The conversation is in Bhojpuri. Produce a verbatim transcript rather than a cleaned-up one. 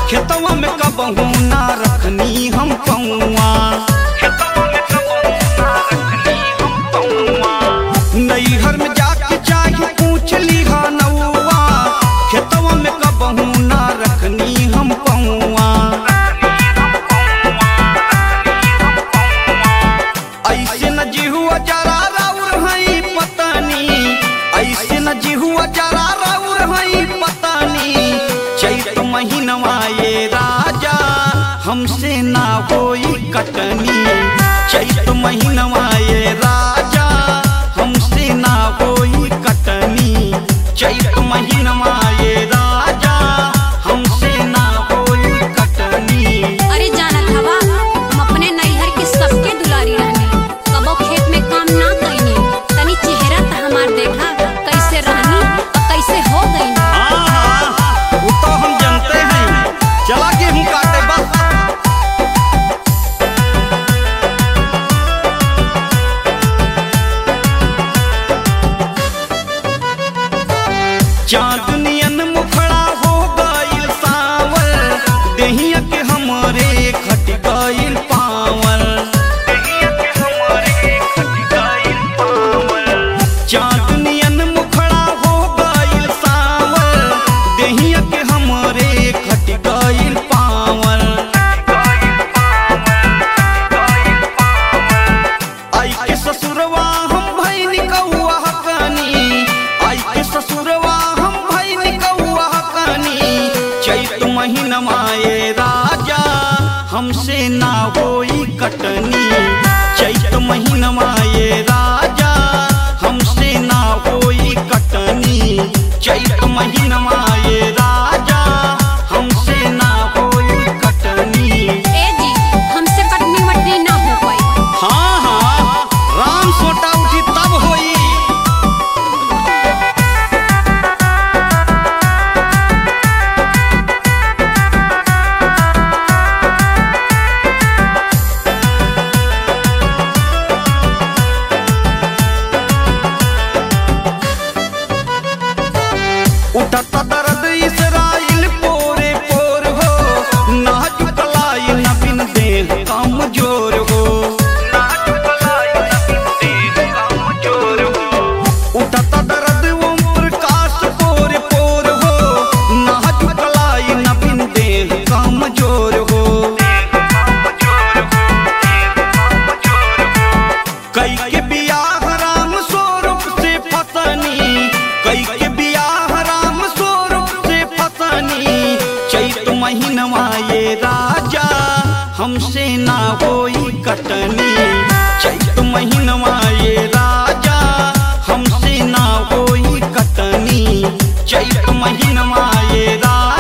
खेतवा में कबहू ना रखनी हम पौआ, नैहर में जाके चाहे पूछ ली नौआ, खेतवा में कबहू ना रखनी हम पौआ। ऐसे न जिहुआ जरा राउर हई पतानी, ऐसे न जिहुआ जरा राउर हई पतानी, चैत महीनवा ये राजा हमसे ना होई कटनी, चैत महीनवा ये राजा हमसे ना होई कटनी, चैत महीनवा ये राजा हमसे ना होई कटनी। अरे जानत हवा हम अपने नैहर के सबके दुलारी रहनी, कबो खेत में काम ना कईनी, तनी चेहरा त हमार देखा कैसे रहनी और कैसे हो गईनी। हाँ हाँ वो तो हम जानते हैं, चला गेहूं काटे बस। चांदनियन मुखड़ा हो गइल सावर, देहिया के हमरे खट गइल पावर, चांदनियन मुखड़ा हो गइल सावर, देहिया के हमरे खट गइल पावर। आई के ससुरवा हम भइनी कौआ हकनी, आई के ससुरवा हम भइनी कौआ हकनी, चैत महीनवा ये राजा हमसे ना होई कटनी, चैत महीनवा ये राजा हमसे ना होई कटनी, चैत महीनवा ये राजा हमसे ना होई कटनी। ए जी हमसे कटनी वटनी ना हो पाई। हाँ हाँ राम सोटा उठी तब होई। उठता दर्द इसराइल पोरे पोर हो, नाजुक लाई न बिन देह कमजोर हो, उठता दर्द ओम प्रकाश पोरे पोर हो, नाजुक लाई न बिन देह कमजोर हो। कई के बियाह राम स्वरूप से फसनी, कई के बियाह राम स्वरूप से फसनी, चैत महीनवा ये राजा हमसे ना होई कटनी, चैत महीनवा ये राजा हमसे ना होई कटनी, चैत महीनवा ये राजा